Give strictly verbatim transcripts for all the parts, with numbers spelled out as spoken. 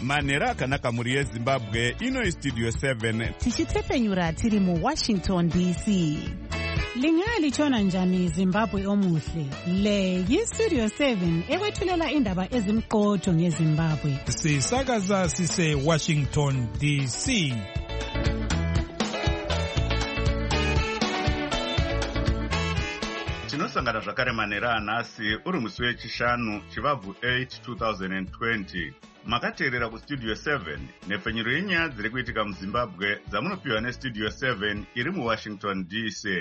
manhero akanaka mhuri yezimbabwe. Ino Studio seven tichitepfenyura tiri muWashington D C. Lingalitshona njani Zimbabwe omuhle? Le yiStudio seven ekwethulela indaba ezimqotho ngeZimbabwe. Sisakaza sise Washington D C. tinosangana zvakare manhero anhasi uri musi wechishanu chivabvu eight two thousand twenty. Makateerera kuStudio seven nepfenyuro yenyaya dziri kuitika muZimbabwe dzamunopiwa neStudio seven iri muWashington D C.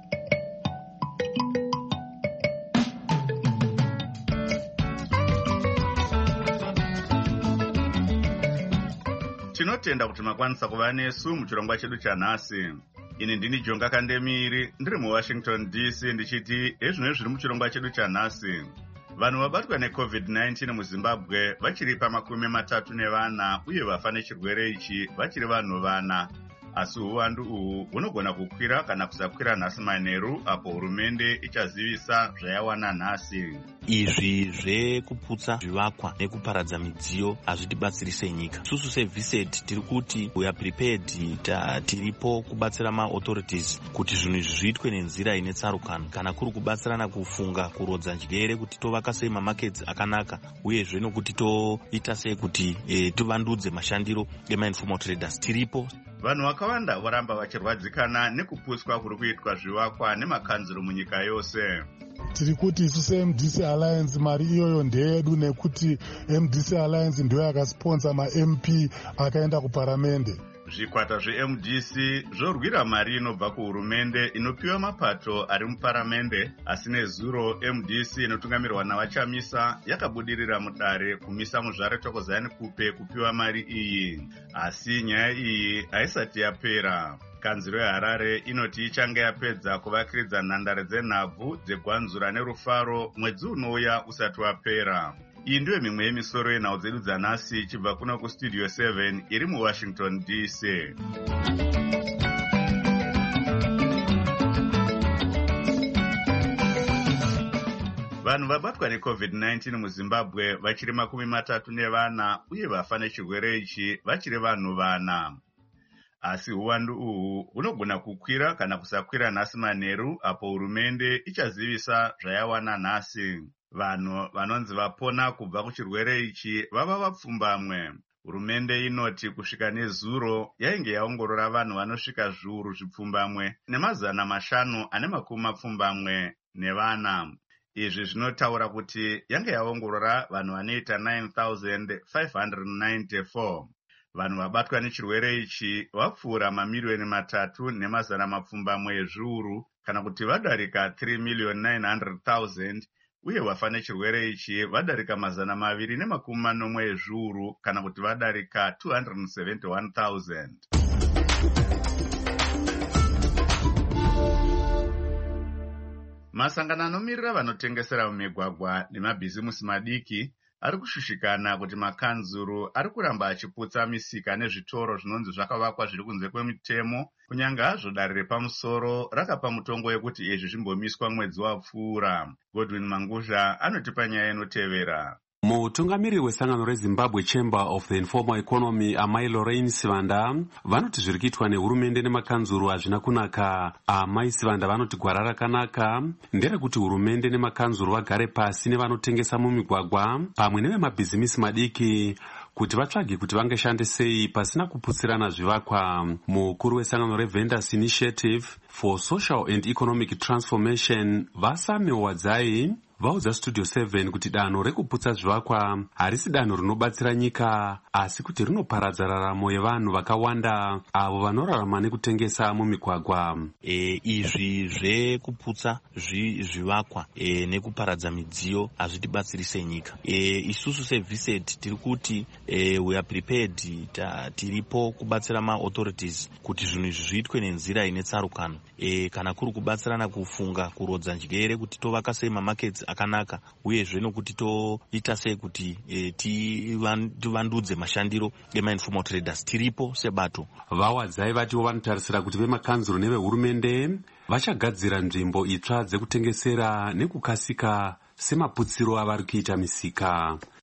Tinotenda kuti makwanisa kuva nesu muchirongwa chedu chanhasi. Ini ndini Jonga Kandemiri ndiri muWashington D C ndichiti ezvino zviri muchirongwa chedu chanhasi. Vanhu vabatwa neCovid nineteen muZimbabwe vachiri pamakumi matatu nevana uye vafa nechirwere ichi vachiri vanhu vana. Asi uwandu uhu hunogona kukwira kana kusakwira nhasi manheru apo hurumende ichazivisa zvayawana nhasi. Izvi zvekuputsa zvivakwa nekuparadza midziyo hazvitibatsirise nyika. Susu seViseti tiri kuti we are prepared, tiripo kubatsira maauthorities kuti zvinhu izvi zviitwe nenzira ine tsarukano, kana kuri kubatsirana kufunga kurodza njere kuti tovaka sei mamakets akanaka uyezve nokuti toita sei kuti e, tivandudze mashandiro emainformal traders. Tiripo. Vanhu vakawanda voramba vachirwadzikana nekuputswa kuri kuitwa zvivakwa nemakanzuro munyika yose. Tiri kuti isu seM D C Alliance mari iyoyo ndeyedu nekuti M D C Alliance ndiyo yakasponsa maM P akaenda kuparamende. Zvikwata zveM D C zvorwira mari inobva kuhurumende inopiwa mapato ari muparamende, asi nezuro M D C inotungamirwa navaChamisa yakabudirira mudare kumisa muzvare Thokozani Kupe kupiwa mari iyi. Asi nyaya iyi haisati yapera. Kanzuro yeHarare inoti ichange yapedza kuvakiridza nhandare dzenhabvu dzegwanzura nerufaro mwedzi unouya usati wapera. Iyi ndiyo mimwe yemisoro yenhau dzedu dzanhasi ichibva kuno kuStudio seven iri muWashington D C. Vanhu vabatwa neCovid nineteen muZimbabwe vachiri makumi matatu nevana uye vafa nechirwere ichi vachiri vanhu vana. Asi uwandu uhu hunogona kukwira kana kusakwira nhasi manheru apo hurumende ichazivisa zvayawana nhasi. Vanhu vanonzi vapona kubva kuchirwere ichi vava vapfumbamwe. Hurumende inoti kusvika nezuro yainge yaongorora vanhu vanosvika zviuru zvipfumbamwe nemazana mashanu ane makumi mapfumbamwe nevana. Izvi zvinotaura kuti yange yaongorora vanhu vanoita nine thousand five hundred ninety-four. Vanhu vabatwa nechirwere ichi vapfuura mamiliyoni matatu nemazana mapfumbamwe ezviuru kana kuti vadarika three million nine hundred thousand, uye vafa nechirwere ichi vadarika mazana maviri nemakumi manomwe ezviuru kana kuti vadarika two hundred seventy-one thousand. Masangano anomirira vanotengesera mumigwagwa nemabhizimusi madiki ari kushushikana kuti makanzuru ari kuramba achiputsa misika nezvitoro zvinonzi zvakavakwa zviri kunze kwemitemo, kunyange hazvo dare repamusoro rakapa mutongo wekuti izvi zvimbomiswa mwedzi wapfuura. Godwin Mangusha anotipa nyaya inotevera. Mutungamiriri wesangano reZimbabwe Chamber of the Informal Economy Amai Lorraine Sivanda vanoti zviri kuitwa nehurumende nemakanzuru hazvina kunaka. Amai Sivanda vanoti gwara rakanaka nderekuti hurumende nemakanzuru vagare pasi nevanotengesa mumigwagwa pamwe nevemabhizimisi madiki kuti vatsvage kuti vangashande sei pasina kuputsirana zvivakwa. Mukuru wesangano reVendors Initiative for Social and Economic Transformation Vasame Wadzai vaudza Studio seven kuti danho rekuputsa zvivakwa harisi danho rinobatsira nyika asi kuti rinoparadza raramo yevanhu vakawanda avo vanorarama nekutengesa mumigwagwa. E, izvi zvekuputsa zvivakwa e, nekuparadza midziyo hazvitibatsirise nyika. E, isusu seViseti tiri kuti e, we are prepared, tiripo kubatsira maauthorities kuti zvinhu izvi zviitwe nenzira ine tsarukano, e, kana kuri kubatsirana kufunga kurodza njere kuti tovaka sei mamakets akanaka uyezve nokuti toita sei kuti e, tivandudze mashandiro emainformal traders. Tiripo sebato. Vawadzai vatiwo vanotarisira kuti vemakanzuro nevehurumende vachagadzira nzvimbo itsva dzekutengesera nekukasika semaputsiro avari kuita misika.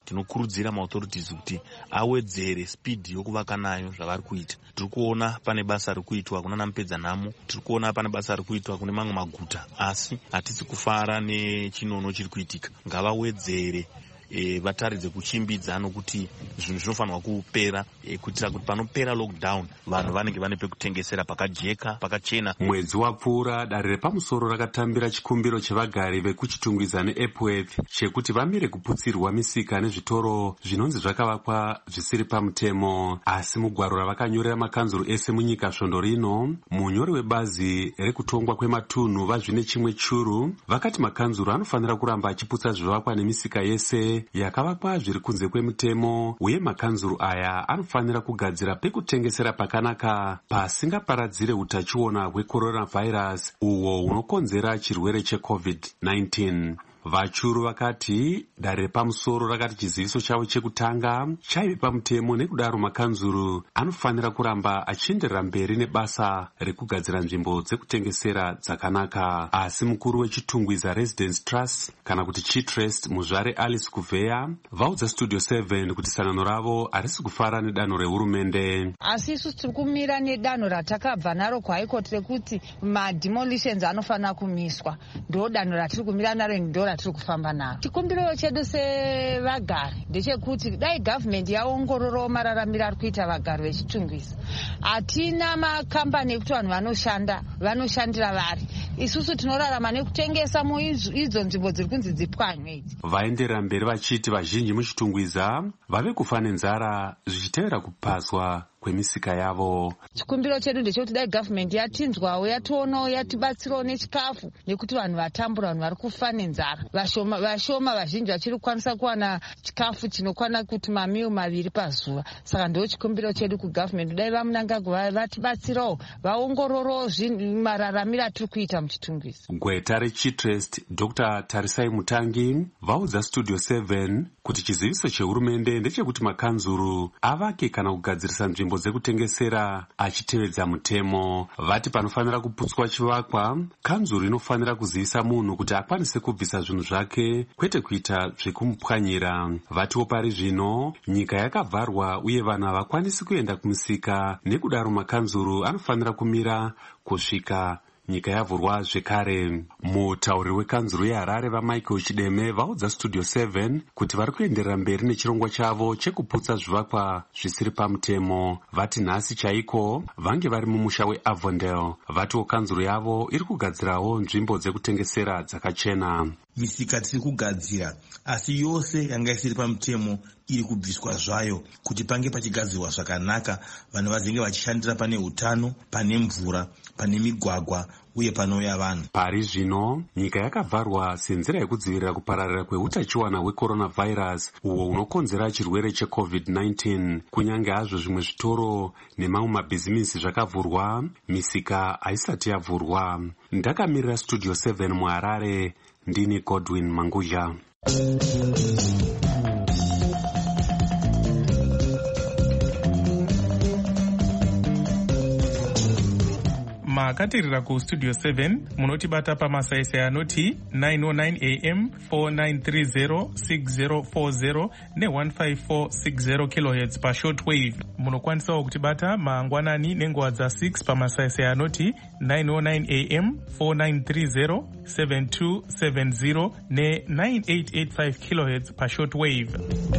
tinokurudzira maauthorities kuti awedzere speed yokuvaka nayo zvavari kuita. Tiri kuona pane basa riri kuitwa kuna namupedza nhamo, tiri kuona pane basa riri kuitwa kune mamwe maguta, asi hatisi kufara nechinono chiri kuitika. Ngavawedzere E, vataridze kuchimbidza nokuti zvinhu zvinofanirwa kupera e, kuitira kuti panopera lockdown vanhu vanenge vane pekutengesera pakajeka pakachena. Mwedzi wapfuura dare repamusoro rakatambira chikumbiro chevagari vekuchitungwiza neEpworth chekuti vamire kuputsirwa misika nezvitoro zvinonzi zvakavakwa zvisiri pamutemo. Asi mugwaro ravakanyorera makanzuru ese munyika svondo rino, munyori webazi rekutongwa kwematunhu vazvine chimwe churu vakati makanzuru anofanira kuramba achiputsa zvivakwa nemisika yese yakavakwa zviri kunze kwemutemo, uye makanzuru aya anofanira kugadzira pekutengesera pakanaka pasingaparadzire utachiona hwecoronavirus uwo unokonzera chirwere checovid nineteen. Vachuru vakati dare repamusoro rakati chiziviso chavo chekutanga chaive pamutemo, nekudaro makanzuru anofanira kuramba achienderera mberi nebasa rekugadzira nzvimbo dzekutengesera dzakanaka. Asi mukuru wechitungwiza Residence Trust kana kuti Chitrust muzvare Alice Kuveya vaudza Studio seven kuti sangano ravo harisi kufara nedanho rehurumende. Asi isu tiri kumira nedanho ratakabva naro kuHigh Court rekuti mademolitions anofanira kumiswa. Ndo danho ratiri kumira naro, ndo tiri kufamba naro. Chikumbiro chedu sevagari ndechekuti dai government yaongorora mararamiro ari kuita vagari vechitungwiza. Hatina makambani ekuti vanhu vanoshanda vanoshandira vari. Isusu tinorarama nekutengesa muidzo nzvimbo dziri kunzi dzipwanywe idzi. Vaenderera mberi vachiti vazhinji muchitungwiza vave kufa nenzara zvichitevera kupazwa kwemisika yavo. Chikumbiro chedu ndechekuti dai government yatinzwawo yationawo yatibatsirawo nechikafu, nekuti vanhu vatambura, vanhu vari kufa nenzara. Vashoma vashoma vazhinji vachiri kukwanisa kuwana chikafu chinokwana kuti mamiu maviri pazuva. Saka ndo chikumbiro chedu kugovernment dai vamunangagwa vatibatsirawo vaongororawo mararamiro atiri kuita muchitungwiza. Gweta reChitrust Doctor Tarisai Mutangi vaudza Studio seven kuti chiziviso chehurumende ndechekuti makanzuru avake kana kugadzirisa nzvimbo dzekutengesera achitevedza mutemo. Vati panofanira kuputswa chivakwa, kanzuru inofanira kuzivisa munhu kuti akwanise kubvisa zvinhu zvake, kwete kuita zvekumupwanyira. Vatiwo pari zvino nyika yakavharwa uye vanhu havakwanisi kuenda kumisika, nekudaro makanzuru anofanira kumira kusvika nyika yavhurwa zvekare. Mutauri wekanzuru yeHarare vaMichael Chideme vaudza Studio seven kuti vari kuenderera mberi nechirongwa chavo chekuputsa zvivakwa zvisiri pamutemo. Vati nhasi chaiko vange vari mumusha weAvondale. Vatiwo kanzuru yavo iri kugadzirawo nzvimbo dzekutengesera dzakachena. Misika tiri kugadzira, asi yose yanga isiri pamutemo iri kubviswa zvayo kuti pange pachigadzirwa zvakanaka, vanhu vazenge vachishandira pane utano, pane mvura, pane migwagwa uye panouya vanhu. Pari zvino nyika yakavharwa senzira yekudzivirira kupararira kweutachiwana hwecoronavirus uwo unokonzera chirwere checovid nineteen. Kunyange hazvo zvimwe zvitoro nemamwe mabhizimisi zvakavhurwa, misika haisati yavhurwa. Ndakamirira Studio seven muHarare, ndini Godwin Manguzha. Makatirira kuStudio seven munotibata pamasaisai anoti nine oh nine a m, four nine three zero, six zero four zero ne one five four six zero kilohertz pa shortwave. Munokwanisawo kutibata mangwanani nenguva dza six pamasaisai anoti nine oh nine a m, four nine three zero, seven two seven zero ne nine eight eight five kilohertz pa shortwave.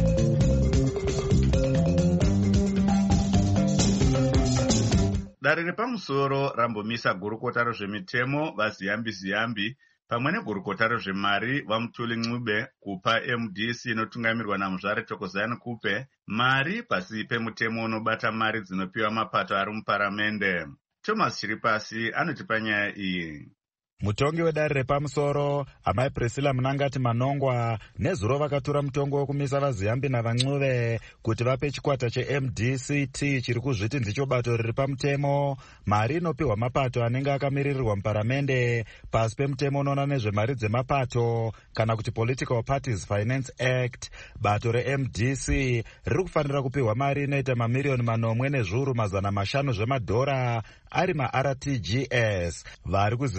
Dare repamusoro rambomisa gurukota rezvemitemo vaziyambi ziyambi pamwe negurukota rezvemari vaMutuli Ncube kupa M D C inotungamirwa namuzvare Thokozani Kupe mari pasi pemutemo unobata mari dzinopiwa mapato ari muparamende. Thomas Chiripasi anotipa nyaya iyi. Mutongi wedare repamusoro amai Priscilla Munangati Manongwa nezuro vakatura mutongo wekumisa vaziyambi navaNcube kuti vape chikwata cheM D C T chiri kuzviti ndicho bato riri pamutemo mari inopiwa mapato anenge akamirirwa muparamende pasi pemutemo unoona nezvemari dzemapato kana kuti Political Parties Finance Act. Bato reM D C riri kufanira kupiwa mari inoita mamiriyoni manomwe nezviuru mazana mashanu zvemadhora ari maR T G S. Vari kuziva zviri kuitika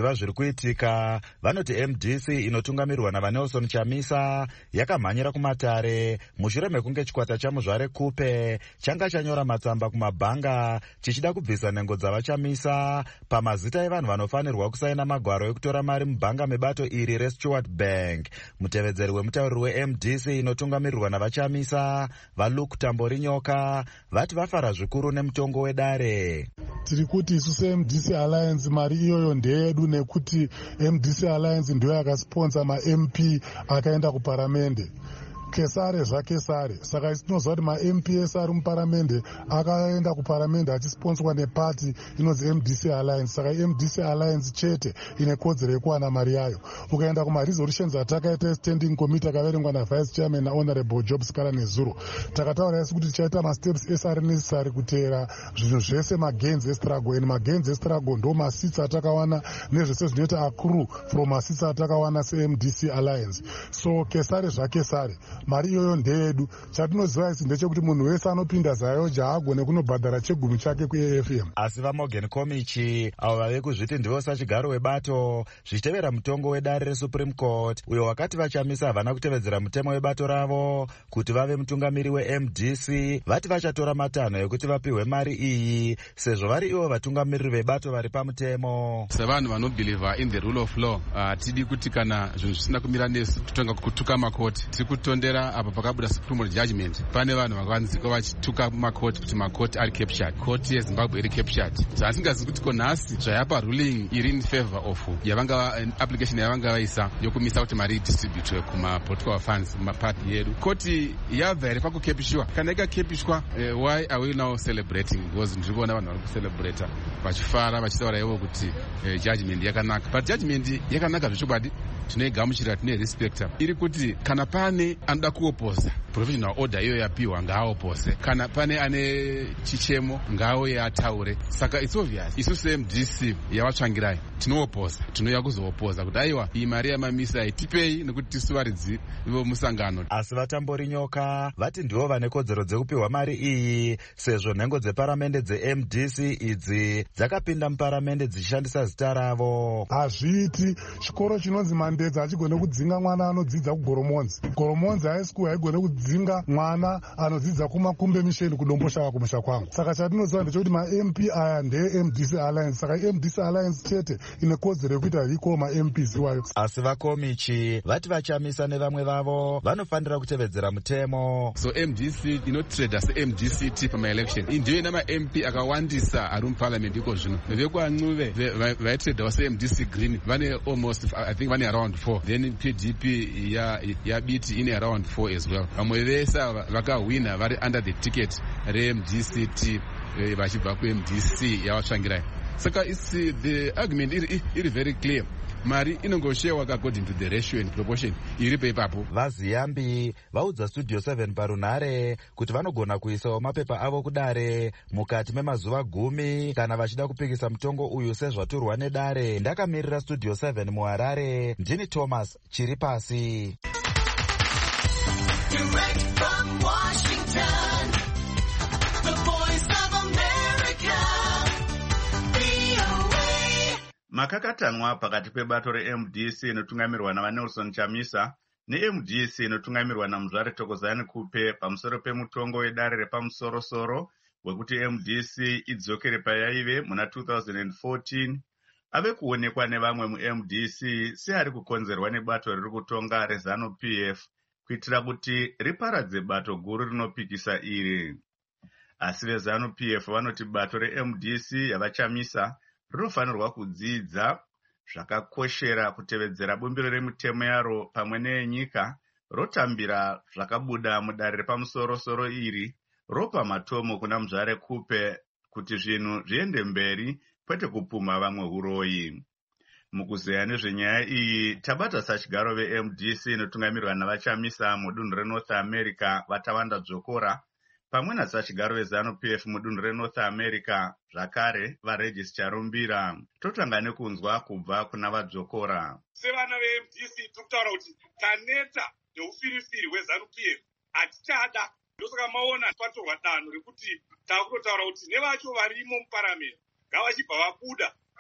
kuitika vanoti M D C inotungamirwa navanelson Chamisa yakamhanyira kumatare mushure mekunge chikwata chamuzvare Kupe changa chanyora matsamba kumabhanga chichida kubvisa nhengo dzavachamisa pamazita evanhu vanofanirwa kusaina magwaro ekutora mari mubhanga mebato iri reStewart Bank. Mutevedzeri wemutauriri weM D C inotungamirirwa navachamisa vaLuke Tamborinyoka vati vafara zvikuru nemutongo wedare. Tiri kuti isu seM D C Alliance mari iyoyo ndeyedu nekuti M D C Alliance ndiyo yakasponsa ma-M P akaenda kuparamende. Kesare zvakesare. Saka tinoziva kuti ma-M P ese ari muparamende akaenda kuparamende achisponswa nepati inonzi M D C Alliance. Saka M D C Alliance chete ine kodzero yekuwana mari yayo. Ukaenda kuma-resolutions atakaita standing committee akaverengwa navice chairman nahonorable Job Skala Nezuro, takataura isi kuti tichaita masteps ese ari necessary kuteera zvinhu zvese magains estruggle. And magains estruggle ndo masitsi atakawana nezvese zvinoita accrue from masitsi atakawana seM D C Alliance. So kesare zvakesare. Mari iyoyo ndeyedu. Chatinoziva isi ndechekuti munhu wese anopinda zayo jaagone kunobhadhara chegumi chake kuA F M. Asi vaMorgan Komichi avo vave kuzviti ndivo sachigaro webato zvichitevera mutongo wedare reSupreme Court uyo wakati vachamisa havana kutevedzera mutemo webato ravo kuti vave mutungamiri weM D C vati vachatora matanho ekuti vapiwe mari iyi sezvo vari ivo vatungamiriri vebato vari pamutemo. Sevanhu vanobhilivha in the rule of law hatidi kuti kana zvinhu zvisina kumira nesu totonga kutuka makoti. Tiri kutonda apa pakabuda Supreme Judgment pane vanhu vakanzika vachituka makoti kuti makoti ari captured, koti yeZimbabwe iri captured. So asingazivi kuti konhasi zvayapa ruling iri in favor of yavanga application yavanga vaisa yokumisa kuti mari distributwe kuma political funds mapati yedu. Koti yabva iri pakukepishwa. Kana ikakepishwa, uh, why are we now celebrating? Because ndiriona vanhu vari kucelebrate vachifara vachitaura ivo kuti uh, judgment yakanaka. But judgment yakanaka zvichokwadi tinoigamuchira, tine respect iri kuti kana pane anoda kuopoza provisional order iyo yapiwa ngaaopose, kana pane ane chichemo ngaauye ataure. Saka it's obvious isu seM D C yavatsvangirai tinoopoza, tinouya kuzoopoza kuti aiwa iyi mari yamamisa itipei nekuti tisu varidzi vomusangano. Asi vaTamborinyoka vati ndivo vane kodzero dzekupiwa mari iyi sezvo nhengo dzeparamende dzeM D C idzi dzakapinda muparamende dzichishandisa zita ravo. Hazviiti chikoro chinonzi Mandedza hachigone kudzinga mwana anodzidza kuGoromonzi. Goromonzi high school haigone kudzinga mwana anodzidza kumakumbe misheni kudomboshaka kumusha kwangu. Saka chatinoziva ndechekuti ma-M P aya ndeeM D C Alliance. Saka M D C Alliance chete ine kodzero yekuita recall ma-M Ps iwayo. Asi vakomichi vati vachamisa nevamwe vavo vanofanira kutevedzera mutemo. So M D C inotrada seM D C T pama-election. Iyi ndiyo ina ma-M P akawandisa ari muparliament iko zvino. VekwaNcuve vaitradawo seM D C Green vane almost I think vane around four. Then P D P ya yabiti ine around four as well. Vamwe vese vakahwina vari under the ticket reM D C T vachibva kuM D C yavatsvangirai. Saka it's the argument iri iri very clear. Mari inongoshewa according to the ratio and proportion iripo ipapo. VaZiyambi vaudza Studio seven parunhare kuti vanogona kuisawo mapepa avo kudare mukati memazuva gumi kana vachida kupikisa mutongo uyu sezvaturwa nedare. Ndakamirira Studio seven muHarare, ndini Thomas Chiripasi. Direct from Washington, the voice of America, V O A. Makakatanwa pakati pebato reM D C inotungamirwa navaNelson Chamisa neM D C inotungamirwa naMuzvare Thokozani Kupe pamusoro pemutongo wedare repamusorosoro wekuti M D C idzokere payaive muna two thousand fourteen ave kuonekwa nevamwe muM D C seari kukonzerwa nebato riri kutonga reZanu P F kuitira kuti riparadze bato guru rinopikisa iri. Asi veZanu P F vanoti bato reM D C yavachamisa rinofanirwa kudzidza zvakakoshera kutevedzera bumbiro remutemo yaro pamwe neyenyika, rotambira zvakabuda mudare repamusorosoro iri, ropa matomo kuna Muzvare Kupe kuti zvinhu zviende mberi kwete kupuma vamwe huroyi. Mukuzeya nezvenyaya iyi tabata sachigaro veM D C inotungamirwa navachamisa mudunhu reNorth America Vatawanda Dzokora pamwe nasachigaro veZanu P F mudunhu reNorth America zvakare vaRegis Charumbira. Totanga nekunzwa kubva kuna vaDzokora. Sevana veM D C tiri kutaura kuti taneta neufirifiri hweZanu P F hatichada. Ndosaka maona patorwa danho rekuti takutotaura kuti nevacho varimo muparamende ngavachibva vabuda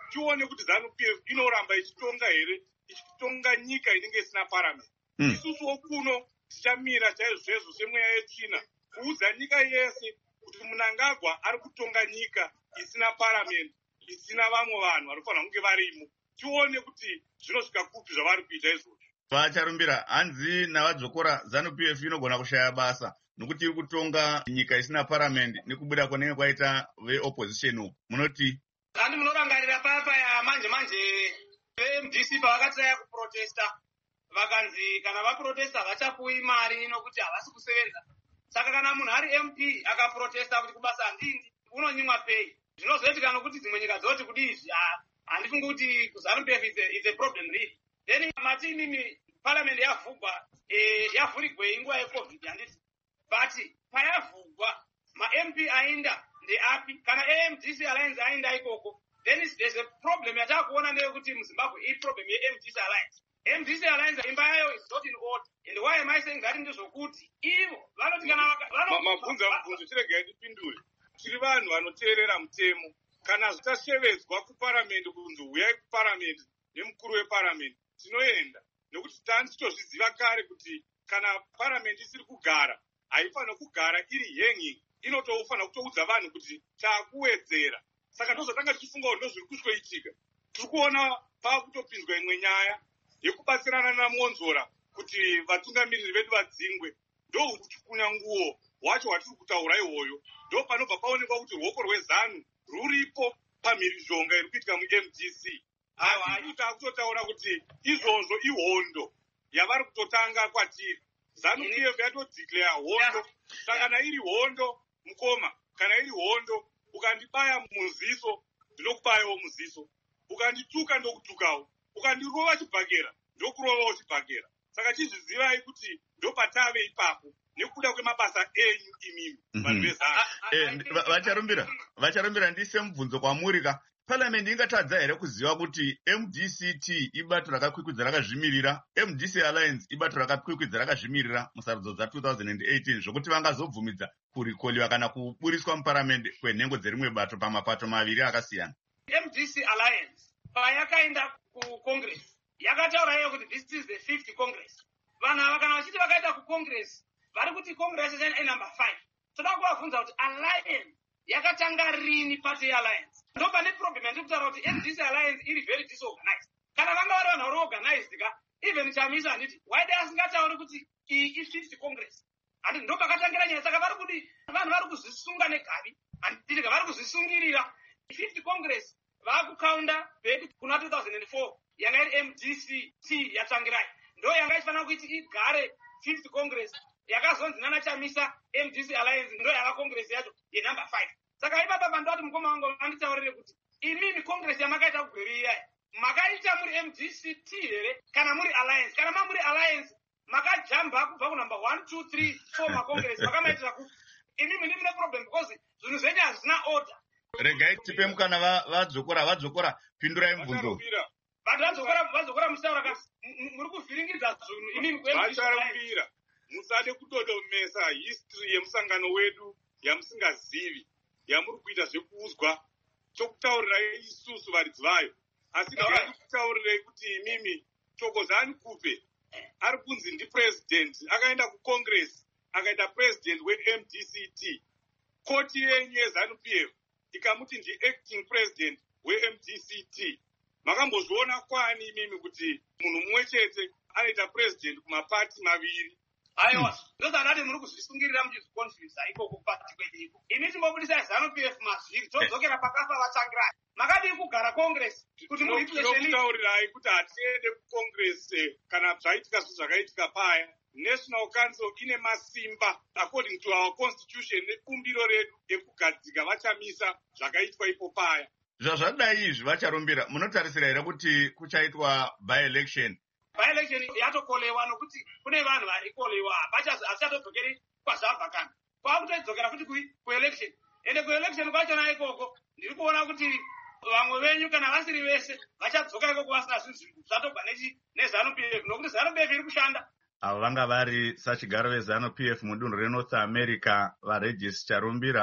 tione kuti ZANU P F inoramba ichitonga here, ichitonga nyika inenge isina paramende. Mm. Isusuwo kuno tichamira chaizvezvo semweya yetsvina kuudza nyika yese kuti Mnangagwa ari kutonga nyika isina paramende, isina vamwe vanhu vanofanira kunge varimo. Tione kuti zvinosvika kupi zvavari kuita izvozvo. Vacharumbira hanzi navadzokora ZANU P F inogona kushaya basa nokuti iri kutonga nyika isina paramende nekubuda kwanenge kwaita veopposition uku. Munoti kandi munorangarira paya paya manje manje M D C pavakatsaya kuprotesta vakanzi kana vaprotesta vachapuwi mari nokuti havasi kusevenza. Saka kana munhu ari M P akaprotesta kuti kubasa handindi unonyimwa pei. Zvinozoitika nokuti dzimwe nyika dzoti kudii handifungi kuti ZANU P F is a problem really. Then mati mimi parliament yavhurwa eh yavhurigwe inguva yecovid handiti. But payavhurwa ma-M P ainda ndeapi kana A M D C alliance ainda ikoko. Then there's a problem yatakuona ndeyekuti muZimbabwe i problem ye-M D C alliance. M D C alliance imba yayo is not in order. And why am I saying that ndezvokuti ivo vanoti kana mabvunza mubvunzo chirega ndipindure. Tiri vanhu vanoteerera mutemo. Kana zvitasevedzwa kuparamende kunzi uyai kuparamende nemukuru weparamende tinoenda nekuti tani titozviziva kare kuti kana paramende isiri kugara haifanira kugara iri hanging, inotofanira kutoudza vanhu kuti takuwedzera. Saka ndozvatanga tichifunga kuti ndozviri kushoitika. Tiri kuona pakutopinzwa imwe nyaya yekubatsirana naMonzora kuti vatungamiriri vedu vadzingwe. Ndo kuchikunya nguo wacho watiri kutaura ihoyo. Ndo panobva paonekwa kuti ruoko rweZANU ruripo pamhirizhonga iri kuitika mu-M D C. Asi takutotaura kuti izvozvo ihondo yavari kutotanga kwatiri. ZANU P F yatodeclare hondo. Saka kana iri hondo mukoma, kana iri hondo ukandibaya muziso ndinokubayawo muziso, ukandituka ndokutukawo, ukandirova chibhakera ndokurovawo chibhakera. Saka chizvizivai kuti ndopatave ipapo nekuda kwemabasa enyu imimi vanhu vezANU. Vacharumbira vacharumbira ndise mubvunzo kwamurika. Parliament ingatadza here kuziva kuti M D C T ibato rakakwikwidza rakazvimirira, M D C Alliance ibato rakakwikwidza rakazvimirira musarudzo dza two thousand eighteen zvokuti vangazobvumidza kurikoliwa kana kuburiswa muparamende kwenhengo dzerimwe bato pamapato maviri akasiyana. M D C Alliance payakaenda kuCongress yakataura iyo kuti this is the fifth Congress. Vanhu ava kana vachiti vakaita kuCongress vari kuti Congress number five. Toda kuvabvunza kuti Alliance yakatanga rini party yeAlliance? Ndo pane problem yandiri kutaura kuti M D C Alliance iri very disorganized. Kana vanga vari vanhu vari organized ka even chamisa handiti why they asingatauri kuti iyi i-fifth Congress. Handiti ndo pakatangira nyaya. Saka vari kuti vanhu vari kuzvisunga negavi handiti ka vari kuzvisungirira. fifth Congress vakukaunda back kuna two thousand four yanga iri M D C T yatangirai. Ndo yanga ifanira kuti igare fifth Congress yakazonzi nana chamisa M D C Alliance ndo yanga Congress yacho ye number five. Saka ipapa pandoti mukoma wangu anditaurire kuti imini Congress yamakaita kugwirira makaita muri M D C T here kana muri Alliance. Kana mamuri Alliance makajamba kubva ku number one two three four ma Congress makamaitira ku imimi ndine problem because zvinhu zvenyu hazvina order. Regai tipe mukana vadzokora vadzokora pindurai mubvunzo. Vanhu vadzokora vadzokora musaura kasi muri kuvhiringidza zvinhu imimi vacharumbira. Musade kudodomesa history yemusangano wedu yamusingazivi yamuri kuita zvekuudzwa chokutaurirai isusu varidzi vayo. Asi ndakati kutaurirei kuti imimi Thokozani Kupe ari kunzi ndipresident akaenda kuCongress akaita president we-M D C T. Koti yenyu yeZANU P F ikamuti ndi-acting president we-M D C T. Makambozviona kwani imimi kuti munhu mumwe chete anoita president kumapati maviri? Aiwa, ndozvanati muri kuzvisungirira muchizvikonfyuza ikoko pati kwenyiko. Imi timbobudisa ZANU P F mazviri todzokera pakafa vatangirai. Makadii kugara Congress kuti muri kutaurirai kuti hatiende kuCongress kana zvaitika zvinhu zvakaitika paya. National Council ine masimba according to our constitution nebumbiro redu ekugadzika vachamisa zvakaitwa ipo paya. Zvazvadai izvi vacharumbira munotarisira here kuti kuchaitwa by election? By election yatokolewa nokuti kune vanhu varikolewa hapachatozokeri kwazvabva kana kwakutodzokera futi kuelection. Ende kuelection kwachona ikoko ndiri kuona kuti vamwe venyu kana vasiri vese vachadzoka ikoko vasina zvinhu zvatobva neZANU P F nokuti ZANU P F iri kushanda. Avo vanga vari sachigaro veZANU P F mudunhu reNorth America vaRegis Charumbira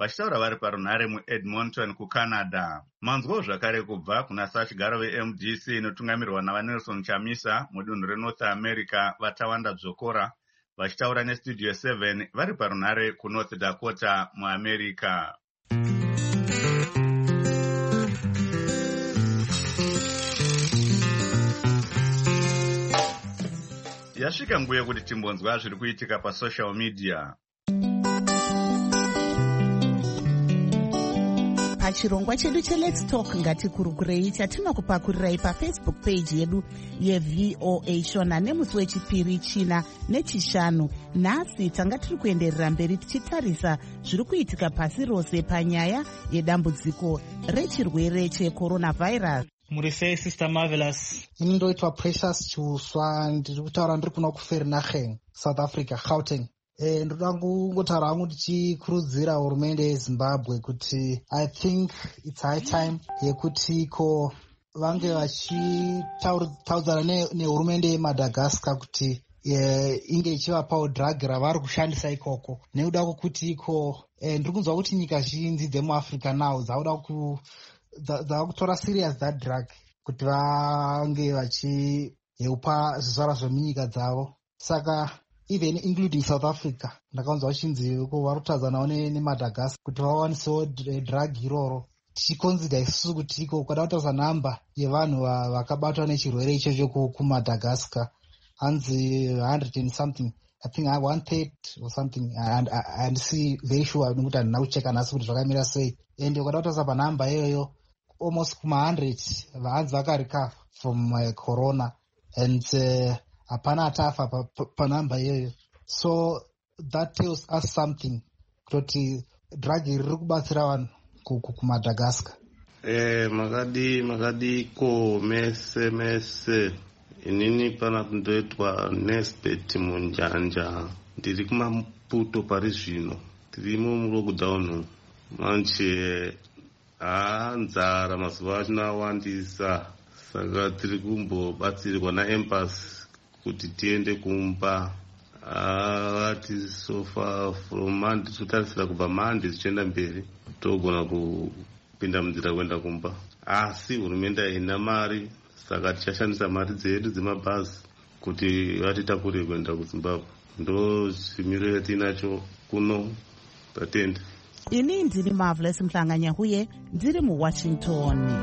vachitaura vari parunhare muedmonton kucanada. Manzwawo zvakare kubva kuna sachigaro veM D C inotungamirwa navaNelson Chamisa mudunhu reNorth America vatawanda Dzokora vachitaura nestudio seven vari parunhare kuNorth Dakota muAmerica. Yasvika nguva yekuti timbonzwa zviri kuitika pasocial media. Pachirongwa chedu cheLet's Talk ngatikurukirei chatinokupakurirai pafacebook page yedu yeV O A Shona nemusi wechipiri china nechishanu. Nhasi tanga tiri kuenderera mberi tichitarisa zviri kuitika pasi rose panyaya yedambudziko rechirwere checoronavirus. Muri sei Sister Marvelous? Ini ndoitwa Precious Chuswa, ndiri kutaura ndiri kuno kuVereeniging, South Africa, Gauteng. Eh, ndoda kungotaura hangu ndichikurudzira hurumende yeZimbabwe kuti I think it's high time yekuti ko vange vachitaudzana nehurumende yeMadagascar kuti inge ichivapawo drug ravari kushandisa ikoko, nekuda kwokuti iko ndiri kunzwa kuti nyika zhinji dzemuAfrica nawo dzakuda ku dzakutora serious that drug kuti vange vachiupa zvizvarwa zvemunyika dzavo. Saka even including South Africa ndakanzwa vachinzi ko vari kutadzanawo neMadagascar kuti vawanisewo drug iroro, tichikonzida isusu kuti iko kwada kutaridza namba yevanhu vakabatwa nechirwere ichocho kuMadagascar hanzi one hundred and something, I think one thirty or something, and and see very sure nekuti handina kucheka nhasi kuti zvakamira sei. Ende kwada kutaridza panhamba iyoyo almost kuma one hundred vanzi vakarecover from uh, corona, and hapana uh, atafa panhamba iyoyo. So that tells us something kuti drug riri kubatsira vanhu kuMadagascar. Eh, makadi makadi ko mese mese inini pana kundoitwa Nesbet Munjanja, ndiri kumaputo pari zvino, tirimo mulockdown manje. Ah, nzara mazuva achinawandisa, saka tiri kumbobatsirwa naEmbassy kuti tiende kumba. Vati so far from Monday, tutarisira kubva Monday tichienda mberi togona kupinda munzira kuenda kumba. Asi hurumende haina mari, saka tichashandisa mari dzedu dzemabhazi kuti vatitakure kuenda kuZimbabwe. Ndo zvimiriro yatinacho kuno, tatenda. Ini ndini Marvelous Mhlanganyahuye ndiri muWashington.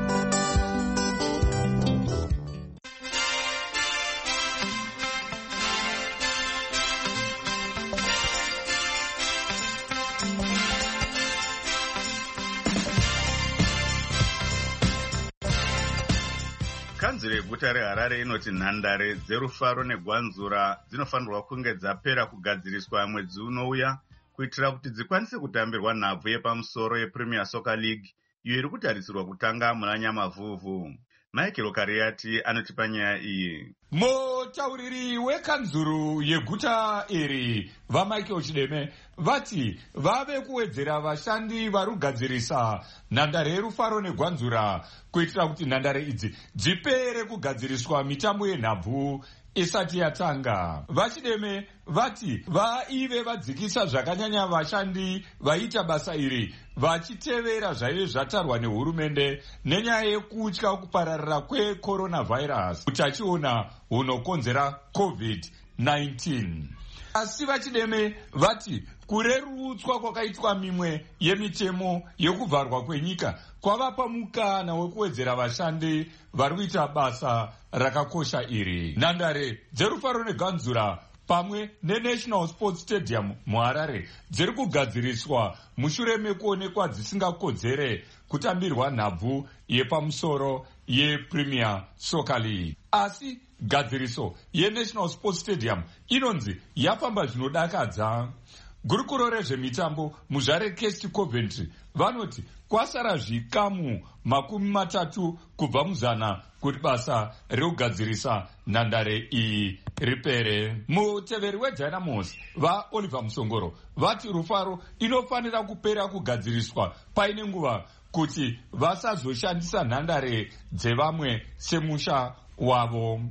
Kanzuro yeguta reHarare inoti nhandare dzerufaro negwanzura dzinofanirwa kunge dzapera kugadziriswa mwedzi unouya kuitira kuti dzikwanise kutambirwa nhabvu yepamusoro yePremier Soccer League iyo iri kutarisirwa kutanga muna Nyamavhuvhu. Michael Kariati anotipa nyaya iyi. Mutauriri wekanzuru yeguta iri vaMichael Chideme vati vave kuwedzera vashandi vari kugadzirisa nhandare yerufaro negwanzura kuitira kuti nhandare idzi dzipere kugadziriswa mitambo yenhabvu isati yatanga. Vachideme vati vaive vadzikisa zvakanyanya vashandi vaita basa iri vachitevera zvaive zvatarwa nehurumende nenyaya yekutya kupararira kwecoronavirus, utachiona hunokonzera covid nineteen. Asi Vachideme vati kurerutswa kwakaitwa mimwe yemitemo yekuvharwa kwenyika kwavapa mukana wekuwedzera vashandi vari kuita basa rakakosha iri. Nhandare dzerufaro neganzura pamwe neNational Sports Stadium muHarare dziri kugadziriswa mushure mekuonekwa dzisingakodzere kutambirwa nhabvu yepamusoro yePremier Soccer League. Asi gadziriso yeNational Sports Stadium inonzi yafamba zvinodakadza. Gurukuro rezvemitambo muzvare Kesti Coventry vanoti kwasara zvikamu makumi matatu kubva muzana kuti basa rekugadzirisa nhandare iyi ripere. Muteveri weDynamos vaOliver Musongoro vati rufaro inofanira kupera kugadziriswa paine nguva kuti vasazoshandisa nhandare dzevamwe semusha wavo.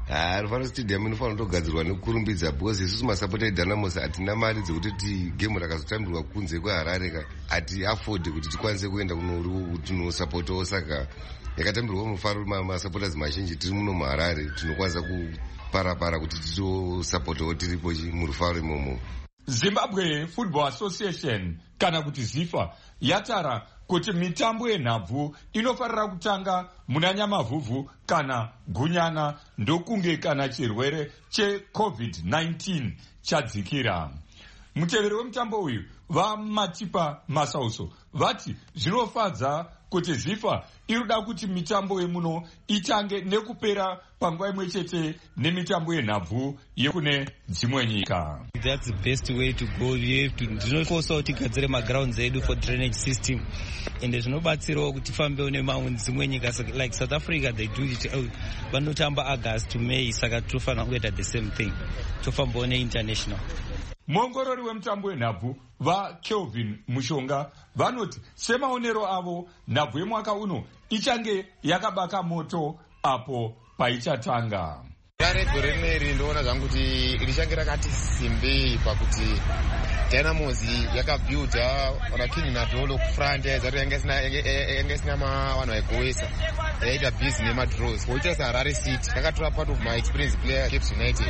Rufaro Stadium inofanira kutogadzirwa nekurumbidza because isusu masapota eDynamos hatina mari dzekuti gemu rakazotambirwa kunze kweHarare hati afford kuti tikwanise kuenda kunosapotawo, saka yakatambirwa Mufaro masupporters mazhinji tiri muno muHarare tinokwanisa kuparapara kuti titosapotawo tiripo murufaro imomo. Zimbabwe Football Association kana kuti ZIFA yatara kuti mitambo yenhabvu inofarira kutanga muna Nyamavhuvhu kana Gunyana ndokunge kana chirwere checovid nineteen chadzikira. Muteveri wemutambo uyu vaMatipa Masauso vati zvinofadza kuti ZIFA iruda kuti mitambo yemuno itange nekupera panguva imwe chete nemitambo yenhabvu yekune dzimwe nyika. That's the best way to go. You have to ndinofosa kuti tigadzire magrounds edu for drainage system ende zvinobatsirawo kuti tifambewo nemamwe dzimwe nyika like South Africa they do it vanotamba August to May, saka tofanira kuita the same thing, tofambawo neinternational. Muongorori wemutambo wenhabvu vaKelvin Mushonga vanoti semaonero avo nhabvu yemwaka uno ichange yakabaka moto apo paichatanga. Rare gore rineri ndoona zvangu kuti richange rakati simbei pakuti Dynamos yakabuilda Rakini Nadolo kufront zati yanga isina vanhu vaigowesa yaita busy nemadraws. Poita saHarare City yakatora part of my experience player Cape United.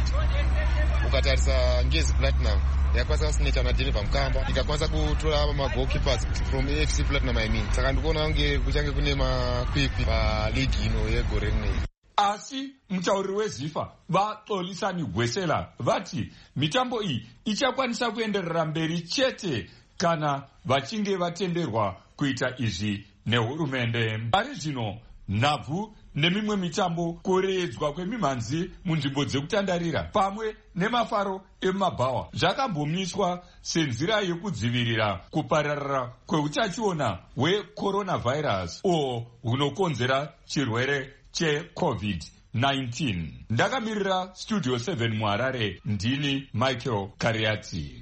Ukatarisa Ngezi Platinum yakwanisa kusinecha naDenver Mukamba ikakwanisa kutora magoalkeepers from A F C Platinum I mean. Saka ndikuona kunge kuchange kune makwikwi paligi ino yegore rineri. Asi mutauriri weZIFA vaXolisani Gwesela vati mitambo iyi ichakwanisa kuenderera mberi chete kana vachinge vatenderwa kuita izvi nehurumende. Ari zvino nhabvu nemimwe mitambo kuredzwa kwemimhanzi munzvimbo dzekutandarira pamwe nemafaro emumabhawa zvakambomiswa senzira yekudzivirira kupararira kweutachiona hwecoronavirus uhwo hunokonzera chirwere checovid nineteen. Ndakamirira Studio seven muHarare, ndini Michael Kariati.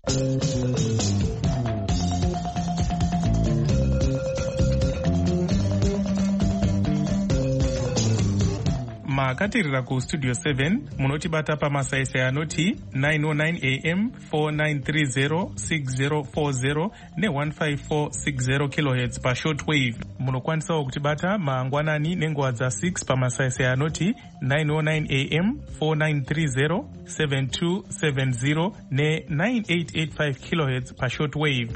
makatirira kustudio seven munotibata pamasaisai anoti nine oh nine a m four nine three zero six zero four zero ne one five four six zero kilohertz pashortwave. Munokwanisawo kutibata mangwanani nenguva dza6 pamasaisai anoti nine oh nine a m four nine three zero seven two seven zero ne nine eight eight five kilohertz pashortwave.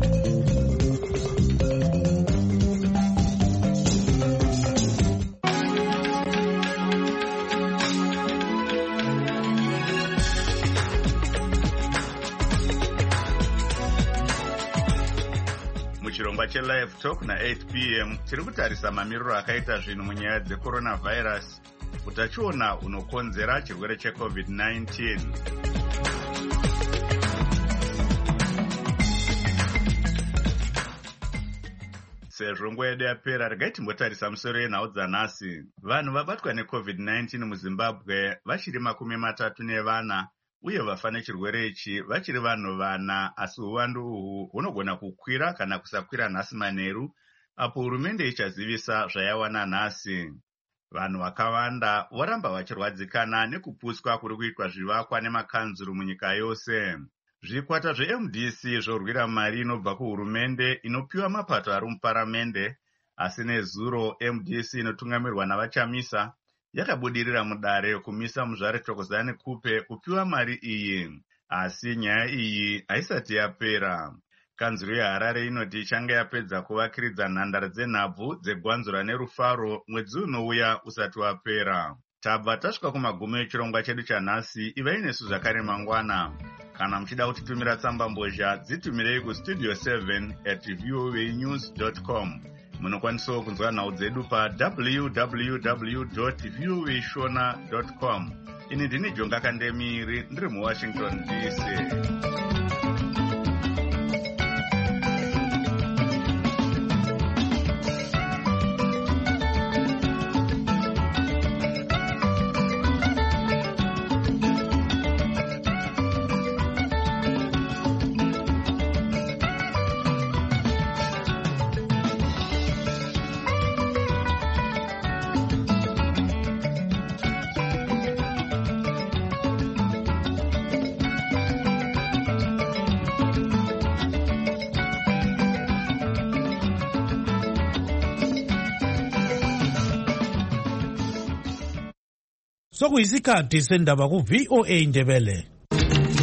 Chirongwa chelive talk na eight p m tiri kutarisa mamiriro akaita zvinhu munyaya dzecoronavirus, utachiona unokonzera chirwere checovid nineteen. Sezvo nguva yedu yapera, regai timbotarisa musoro yenhau dzanhasi. Vanhu vabatwa necovid nineteen muZimbabwe vachiri makumi matatu nevana uye vafa nechirwere ichi vachiri vanhu vana, asi uwandu uhu hunogona kukwira kana kusakwira nhasi manheru apo hurumende ichazivisa zvayawana nhasi. Vanhu vakawanda voramba vachirwadzikana nekupuswa kuri kuitwa zvivakwa nemakanzuru munyika yose. Zvikwata zveM D C zvorwira mari inobva kuhurumende inopiwa mapato ari muparamende, asi nezuro M D C inotungamirwa navaChamisa yakabudirira mudare kumisa muzvare Thokozani Kupe kupiwa mari iyi, asi nyaya iyi haisati yapera. Kanzuru yeHarare inoti ichange yapedza kuvakiridza nhandare dzenhabvu dzegwanzura nerufaro mwedzi unouya usati wapera. Tabva tasvika kumagumo echirongwa chedu chanhasi. Ivai nesu zvakare mangwana. Kana muchida kutitumira tsamba mbozha, dzitumirei kustudio seven at voanews dot com. Munokwanisawo kunzwa nhau dzedu pa w w w dot voashona dot com. Ini ndini Jonga Kandemiri, ndiri muWashington D C. sokuyisikhathi sendaba ku-V O A Ndebele.